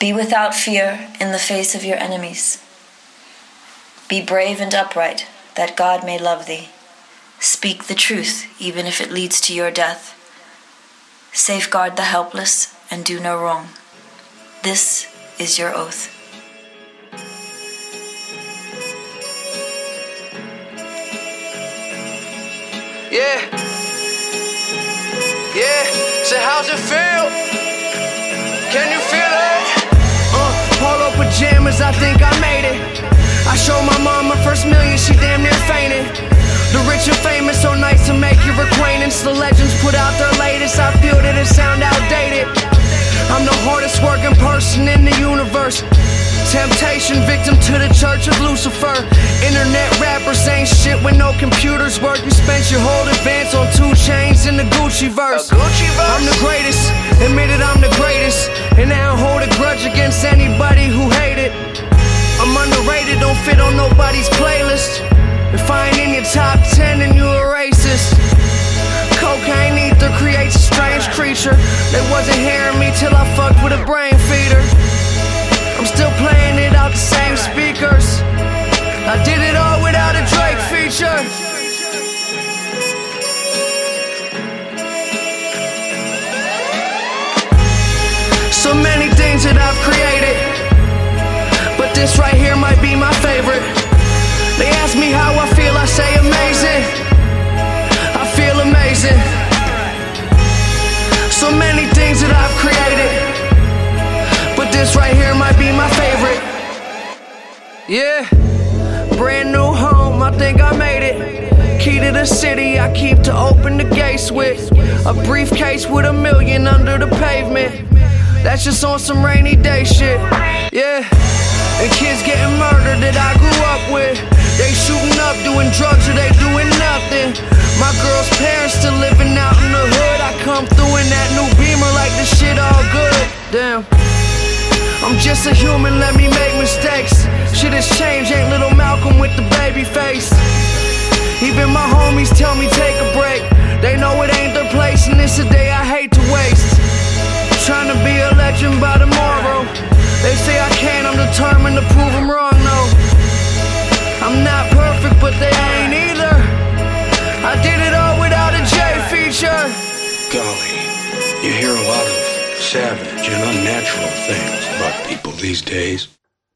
Be without fear in the face of your enemies. Be brave and upright, that God may love thee. Speak the truth, even if it leads to your death. Safeguard the helpless and do no wrong. This is your oath. Yeah. So how's it feel? Can you feel it? Polo pajamas, I think I made it. I showed my mom my first million, she damn near fainted. The rich and famous, so nice to make your acquaintance. The legends put out their latest, I feel that it sound outdated. I'm the hardest working person in the universe. Temptation, victim to the church of Lucifer. Internet rappers ain't shit when no computers work. You spent your whole advance on 2 Chainz in the Gucci verse. I'm the greatest, admitted I'm the greatest, and I don't hold a grudge against anybody who hate it. I'm underrated, don't fit on nobody's playlist. If I ain't in your top 10, then you a racist. Cocaine ether creates a strange creature. They wasn't hearing me till I fucked with a brain feeder. I'm still playing it out the same speakers. I did it all without a Drake feature. So many things that I've created, but this right here might be my favorite. They ask me how I feel, I say amazing. I feel amazing. So many things that I've created, but this right here might be my favorite. Yeah, brand new home, I think I made it. Key to the city, I keep to open the gates with. A briefcase with $1 million under the pavement. That's just on some rainy day shit. Yeah, and kids getting murdered that I grew up with. They shooting up, doing drugs, or they doing nothing. My girl's parents still living out in the hood. I come through in that new Beamer like this shit all good. Damn, I'm just a human, let me make mistakes. Shit has changed, ain't little Malcolm with the baby face. Even my homies tell me take a break. They know it ain't their place, and it's a day I hate to waste. Trying to be a legend by tomorrow. They say I can, I'm determined to prove them wrong, no. I'm not perfect, but they ain't either. I did it all without a J feature. Golly, you hear a lot of savage and unnatural things about people these days.